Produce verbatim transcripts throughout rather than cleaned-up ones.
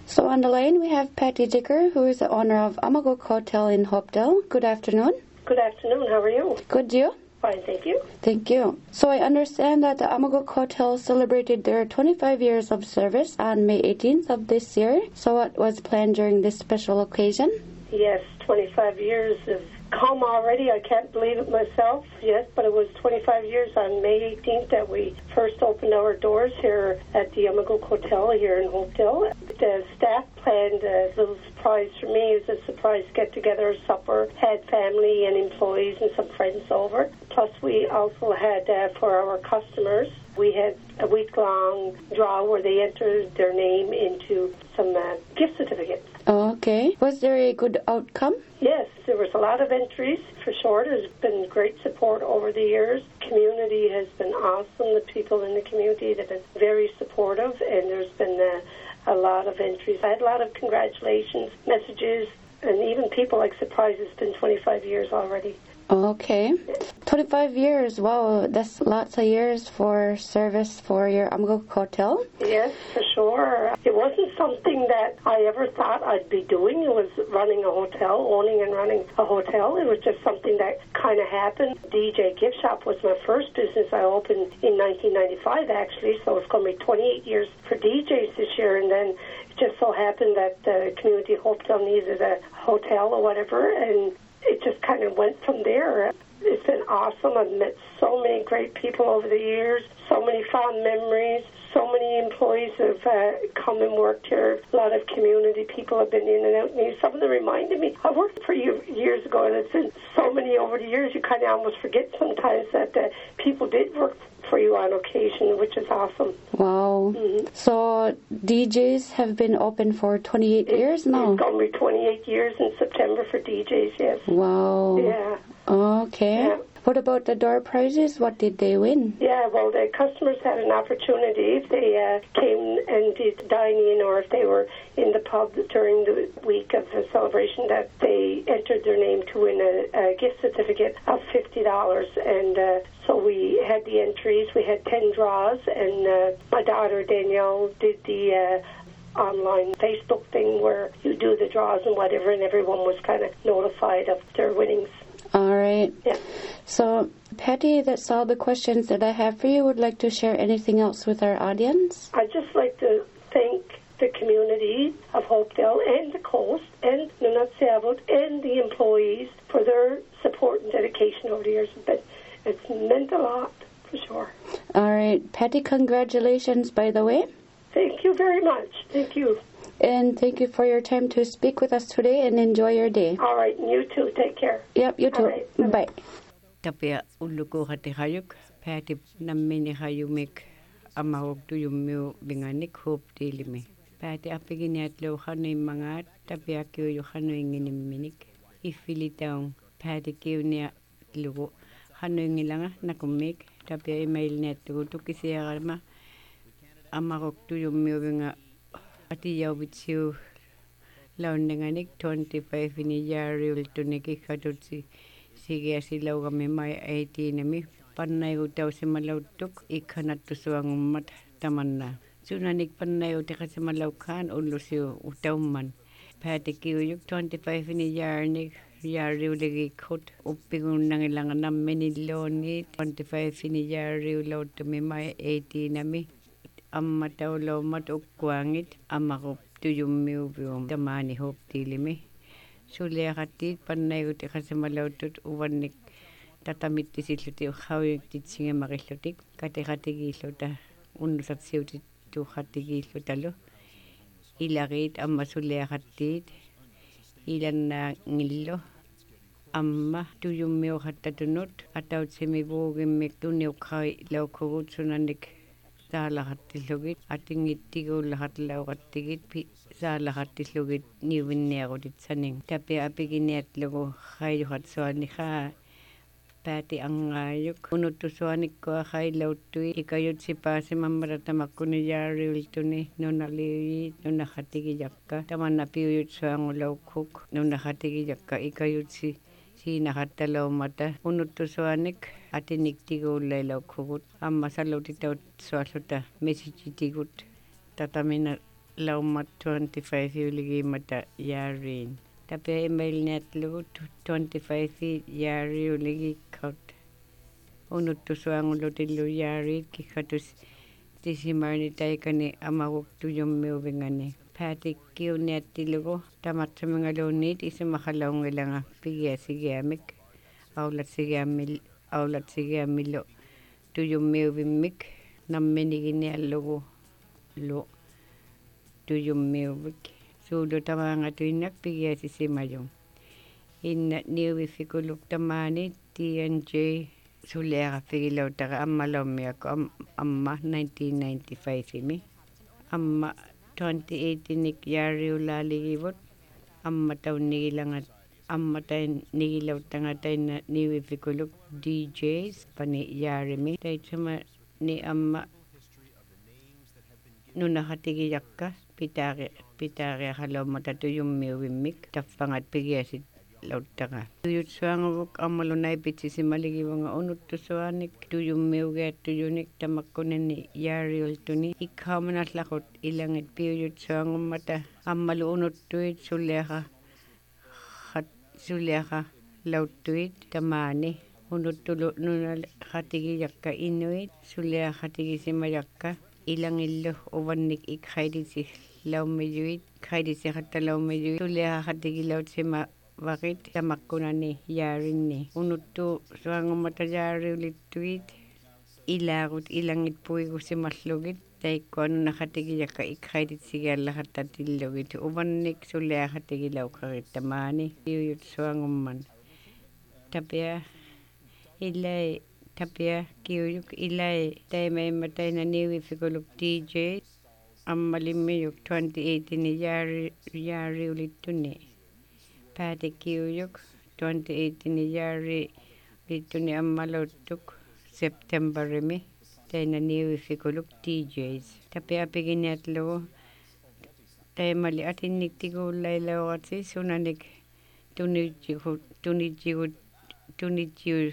So on the line we have Patty Dicker, who is the owner of Amaguk Hotel in Hopedale. Good afternoon. Good afternoon. How are you? Good, you? Fine, thank you. Thank you. So I understand that the Amaguk Hotel celebrated their twenty-five years of service on May eighteenth of this year. So what was planned during this special occasion? Yes, twenty-five years have come already. I can't believe it myself. Yes, but it was twenty-five years on May eighteenth that we first opened our doors here at the Amaguk Hotel here in Hopedale. The staff planned a little surprise for me. It was a surprise get-together, supper, had family and employees and some friends over. Plus, we also had, uh, for our customers, we had a week-long draw where they entered their name into some uh, gift certificates. Okay. Was there a good outcome? Yes, there was a lot of entries, for sure. There's been great support over the years. Community has been awesome. The people in the community have been very supportive, and there's been uh, a lot of entries. I had a lot of congratulations, messages, and even people like surprised it's been twenty-five years already. Okay. twenty-five years, wow, that's lots of years for service for your Amaguk Hotel. Yes, for sure. It wasn't something that I ever thought I'd be doing. It was running a hotel, owning and running a hotel. It was just something that kind of happened. D J Gift Shop was my first business I opened in nineteen ninety-five, actually, so it's going to be twenty-eight years for D Js this year, and then it just so happened that the community hotel needed a hotel or whatever, and it just kind of went from there. It's been awesome. I've met so many great people over the years, so many fond memories. So many employees have uh, come and worked here. A lot of community people have been in and out. And some of them reminded me, I worked for you years ago, and it's been so many over the years, you kind of almost forget sometimes that uh, people did work for you on occasion, which is awesome. Wow. Mm-hmm. So D Js have been open for twenty-eight it, years now? It's going to be twenty-eight years in September for D Js, yes. Wow. Yeah. Okay. Yeah. What about the door prizes? What did they win? Yeah, well, the customers had an opportunity if they uh, came and did dine in, or if they were in the pub during the week of the celebration, that they entered their name to win a, a gift certificate of fifty dollars. And uh, so we had the entries. We had ten draws, and uh, my daughter Danielle did the uh, online Facebook thing where you do the draws and whatever, and everyone was kind of notified of their winnings. All right. Yeah. So, Patty, that's all the questions that I have for you. Would like to share anything else with our audience? I'd just like to thank the community of Hopedale and the Coast and Nunatsiavut and the employees for their support and dedication over the years. But it's meant a lot, for sure. All right. Patty, congratulations, by the way. Thank you very much. Thank you. And thank you for your time to speak with us today, and enjoy your day. All right, and you too. Take care. Yep, you too. Right. Bye. Tapia uluko hati hayuk, pati namini hayumik amahok tuyumyo binganik hop dilimi. Pati apiginiat lo hanoy mga tapia kiyo hanoy nginiminik. Ifilitaong pati kiyo niya lugo hanoy ngilanga nakumik tapia email net tukisiya amahok tuyumyo binga ati yawitsiu launenganik twenty-five ini yaril tuniki katutsi sige asilaw kami may eighteen nami panay utaw si malautuk ikanat tusuang mat tamanna sunanik panay utika si malaukan ulusyo utaw man pati kiyuk twenty-five ini yarnik yaril lagi kot upingun nangilangan namin niloni twenty-five ini yaril law tumi may eighteen nami amma tawlo mat ukwangit amma ko tuyumyo biom tamani hop dilimi sulia katit panay uti kasi malautut uwanik tatamit tisilluti uhawik titsinga makislutik kati kati gisluta unusat siuti tu kati gislutalo ilagit amma sulia katit ilan na ngillo amma tuyumyo katatunut ataw semibugim mektunyo kai laukurut sunanik sa lahat tislugit ating itigo lahat laukatigit sa lahat tislugit niwin niya ko dit saning tapi apiginiat lugo kayo hat suani ka pati ang ayuk unut tu suani ko kay lautui ikayot si pa si mamarata makuni yaril tuni nonali nonakatigi yakka taman na piyut suang laukuk nonakatigi yakka ikayot si si nakatalaw mata unut tu suanik atinik tigo lailaw kugut amma salaw titaw suasuta mesiji tigut tatamina laumat twenty-five yuligi mata yarin. Tapi email net lu twenty-five yari yuligi kaut. Unut tu suang ulo tilu yari kikatus tisimarni taikani amawuk tuyum miubingani. Pati kiu net tilu tamat sa mga lunit isa makalaong ilanga pigya sigamik. Aulat sigamil aulat sigamilo tuyum miubimik namminigini allugu lo tuyum miubik. Sudo tamanga tuinak pigya sisimayong. Inna niuwifikuluk tamani T N J Sulera figilaw taka amma lomi ako am, amma nineteen ninety-five imi. Amma twenty eighteen nik yari ulaligibot. Amma taw nigilangat amma tayo nigilaw tanga tayo na niwifikuluk D Js pani yari mi. Tayo sama ni amma nung nakatigiyak ka pitari pitari akalaw matatu yung miwimik tapangat pigyasit lautanga. Tuyut suanguk amalunay pitsi si maligi mga unut to suanik tuyum miuget tuyunik tamakunan ni yari ultuni ikaw manaslakot ilangit piyut suangum mata amalu unut tuyit suleha hat suleha lautuit tamani unut tulo nunal hatigiyak ka inuit suleha hatigi si mayakka ilang illo uwanik ikhaidi si law mejuit khaidi si hatta law mejuit suleha hatigi laut si ma bakit tamakuna ni yarin ni unuttu suangum mata yari ulit tuit ilagut ilangit puigu si maslugit tay ko ano nakatigiyak ka ikhaidit siya lahat tatilugit umanik sulea katigilaw karit tamani yuyut suangum man tapia ilay tapia kiyuyuk ilay tay may matay na niwi fikuluk T J ang malimiyuk twenty eighteen ni yari yari ulit tuni Pati kiyuyuk twenty eighteen ni yari dito ni Amalotuk September remi tayo na niwifikuluk T Js. Tapi apigin niyatlo tayo mali at iniktigulay law at si sunanik tunidjigu tunidjigu tunidjigu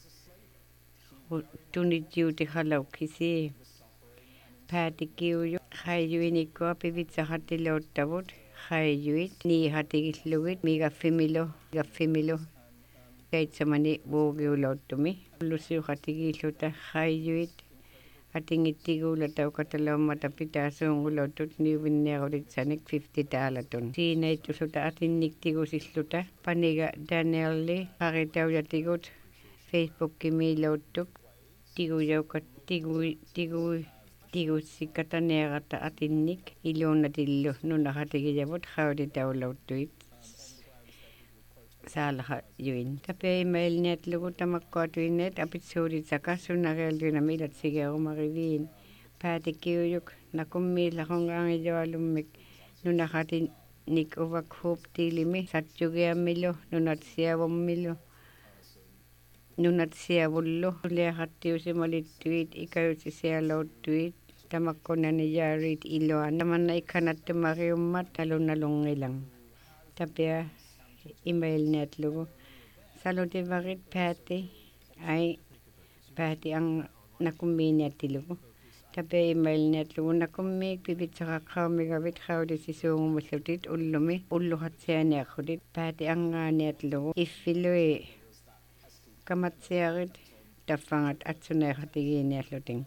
tunidjigu tikhalaw kisi. Pati kiyuyuk khayuinik ko apibit sa hatilaw tabot. Khayuit ni hatigis lugit mi gafimilo gafimilo kahit sa mani bugi ulaw tumi lusiyo hatigis luta khayuit ating itigula taw katalaw matapitaso ang ulaw tut ni winnero dit sanik fifty talaton sinay to suta ating niktigos isluta paniga Daniel Lee pakitaw yatigot Facebook kimilaw tuk tiguyaw kat tigu tigu Tigo si katanera ta atinik ilo na tillo no nakatigiyabot khawdi daw law tuit salaha yuin tapi email net lugo tamakko tuinet apit suri saka sunarel yun amilat sige ako marivin pati kiyuyuk nakumila kong ang idawalumik no nakatinik ovak hoop tilimi satsugi amilo no natsiyawam milo Nunat siya bullo. Lihat tiyo si malit tweet. Ikaw si siya law tweet. Tamak ko na ni Jared Iloan. Naman na ikanat tumaki umat. Talong-nalong ilang. Tapi email net lugo. Saluti bakit pati. Ay pati ang nakumini at lugo. Tapi email net lugo nakumik. Pipit sa kakao megabit. Kao di si sungo masalit. Ulumi. Uluhat siya niya ko dit. Pati ang net lugo. Ifilo eh. Kamat siya rin, tafangat at sunay katigin niya luting.